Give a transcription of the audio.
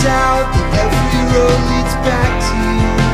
out that every road leads back to you.